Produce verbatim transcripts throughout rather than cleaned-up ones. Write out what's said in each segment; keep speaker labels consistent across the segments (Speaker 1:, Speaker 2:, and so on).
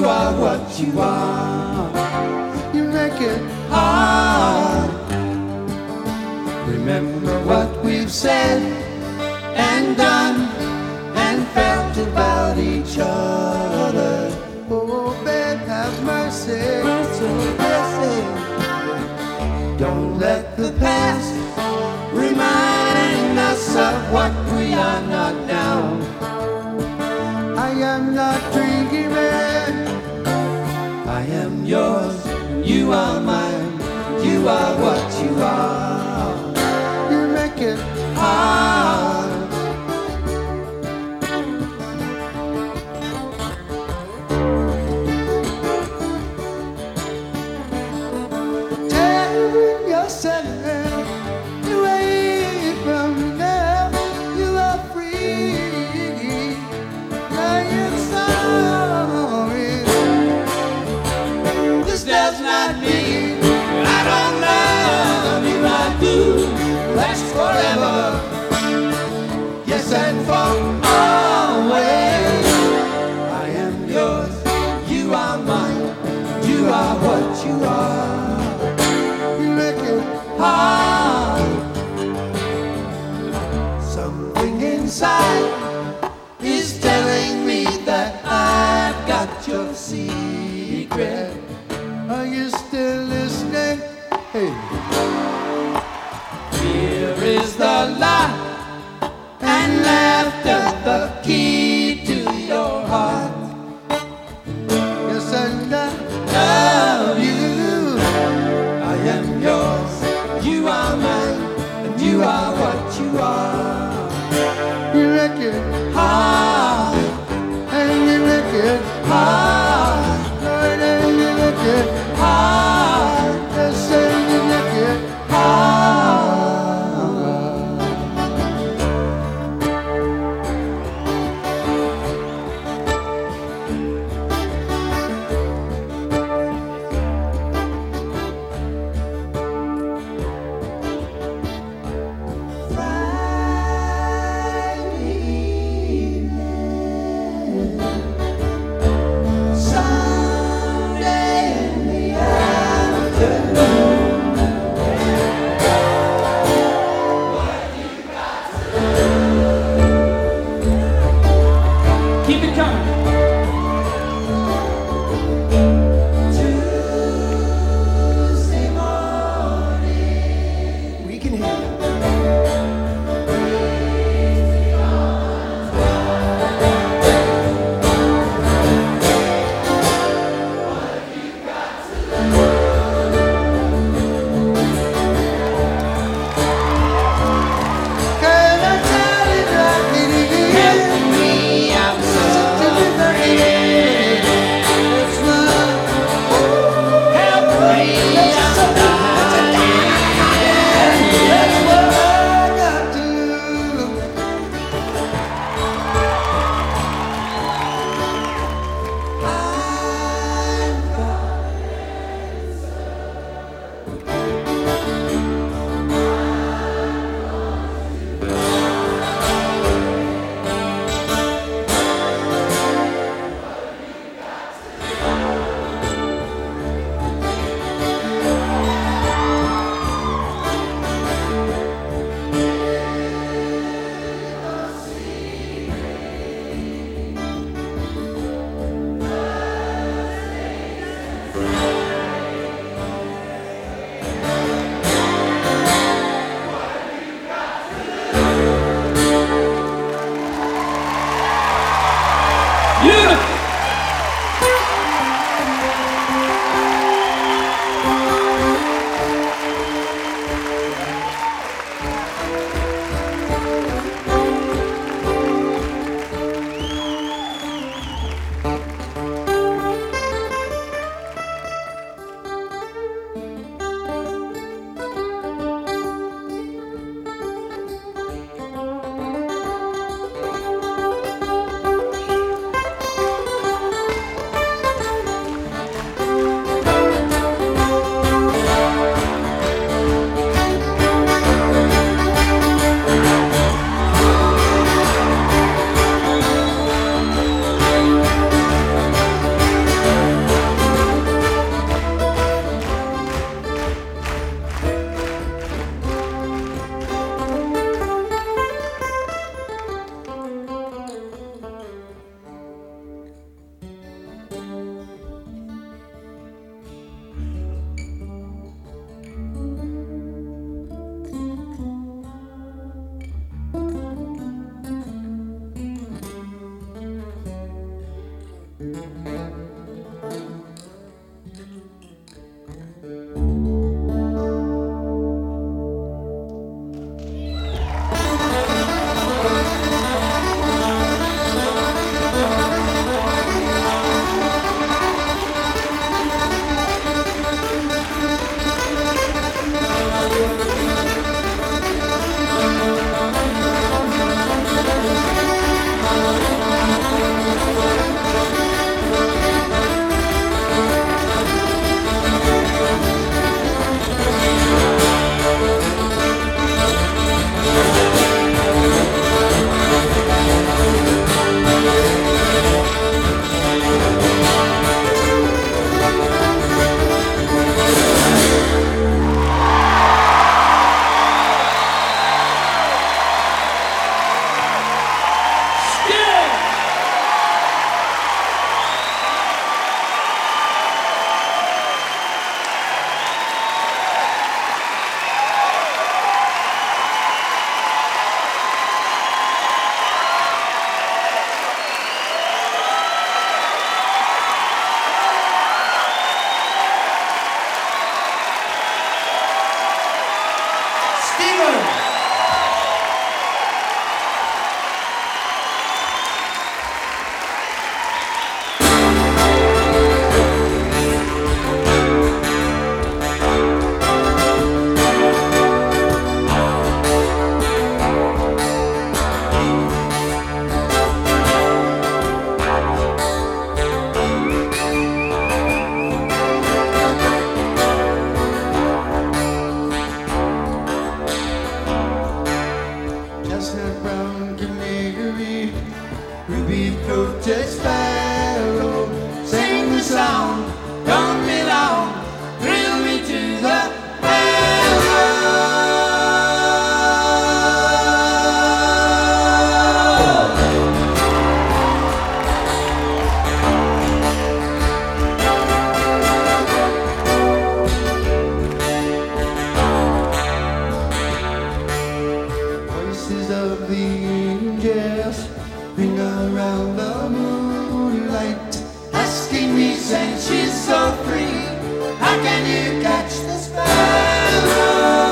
Speaker 1: You are what you are. You make it hard. Remember what we've said and done and felt about each other. Oh, babe, have mercy, mercy, mercy. Don't let the past remind us of what we are not now. I am not dreaming. I am yours, you are mine. You are what you are. You make it hard. Tearing yourself away from me now. You are free. I am sorry. This does not mean I don't love you. I do. Last forever. Yes, and for always. I am yours. You are mine. You are what you are. You make it hard. Something inside is telling me that I've got your secret. Are you still listening? Hey. Fear is the lie and laughter the key to your heart. Yes, and I love you. I am yours. You are mine, and you are what you are. You make it hard, and you make it hard, Lord, and you make it hard. Yes, and you make it chestnut brown canary, ruby-throated sparrow, sing the song, come along, thrill me to the voices of the angels ring around the moonlight, asking me since she's so free, how can you catch the sparrow?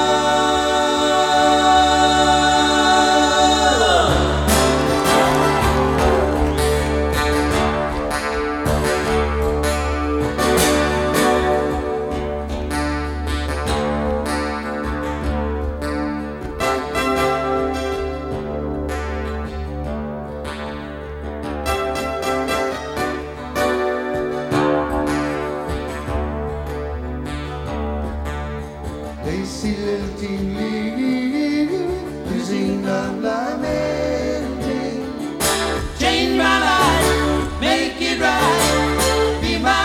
Speaker 1: Lacy lilting leaves, using the lamenting. Change my life, make it right, be my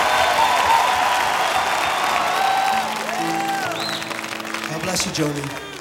Speaker 2: God bless you, Joni.